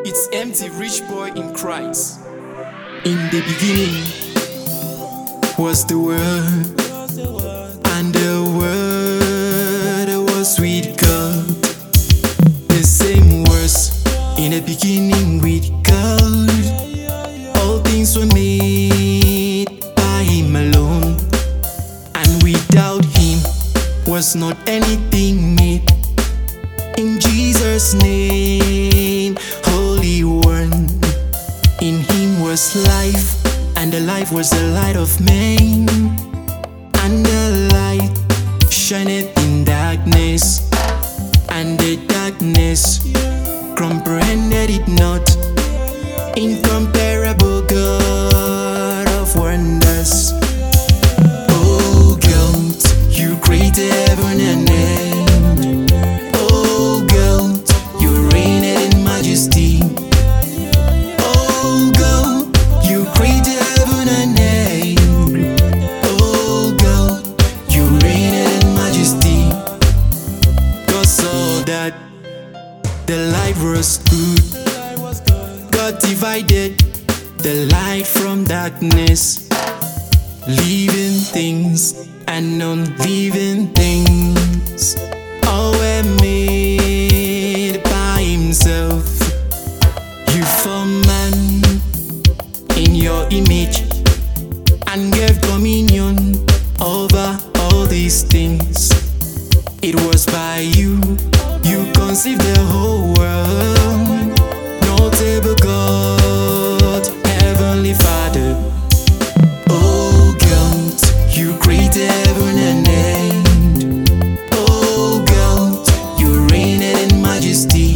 It's empty rich boy in Christ. In the beginning was the Word, and the Word was with God. The same words in the beginning with God. All things were made by Him alone, and without Him was not anything made. In Jesus' name, Holy One. In Him was life, and the life was the light of men. And the light shineth in darkness, and the darkness comprehended it not. Incomparable God of wonders. Oh God, You created heaven and earth. Oh God, You reigned in majesty. Oh God, You created heaven and earth. Oh God, You reigned in majesty. God saw that the light was good. God divided the light from darkness. Living things and non-living things, all were made by Himself. You formed man in Your image and gave dominion over all these things. It was by You conceived the whole world. Notable God, Heavenly Father. Oh God, You created heaven and earth. Oh God, You reigned in majesty.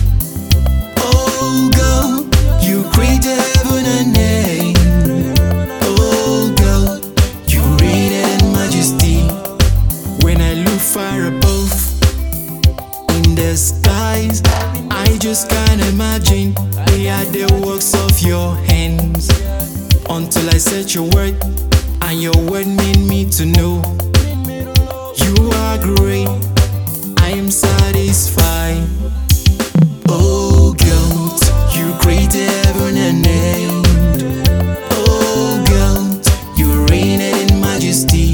Oh God, You created heaven and earth. Oh God, You reigned in majesty. When I look far above in the skies, I just can't imagine they are the works of Your hands. Until I search Your word, and Your word made me to know You are great, I am satisfied. Oh God, You created heaven and earth. Oh God, You reigned in majesty.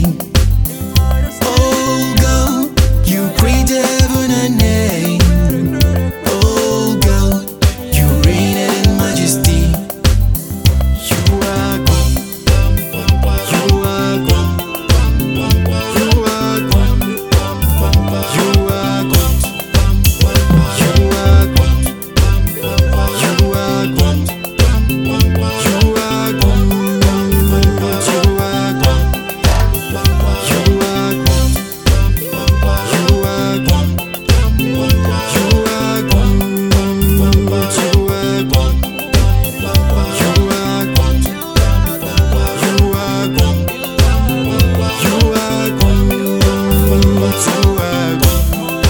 Oh God, You created heaven and earth. Oh God, You reigned in majesty. You are God. You are God. You are God. You are God. You are God. You are God. You are God. You are God. You are God. You are God. You are God. You are God. You are God. You are God. You are God. You are God.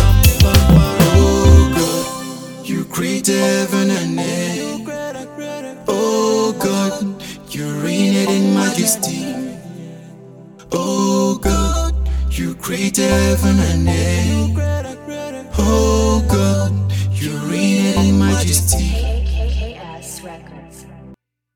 Oh God, You created heaven and earth. Oh God, You reigned in majesty. Oh God, You created heaven and earth.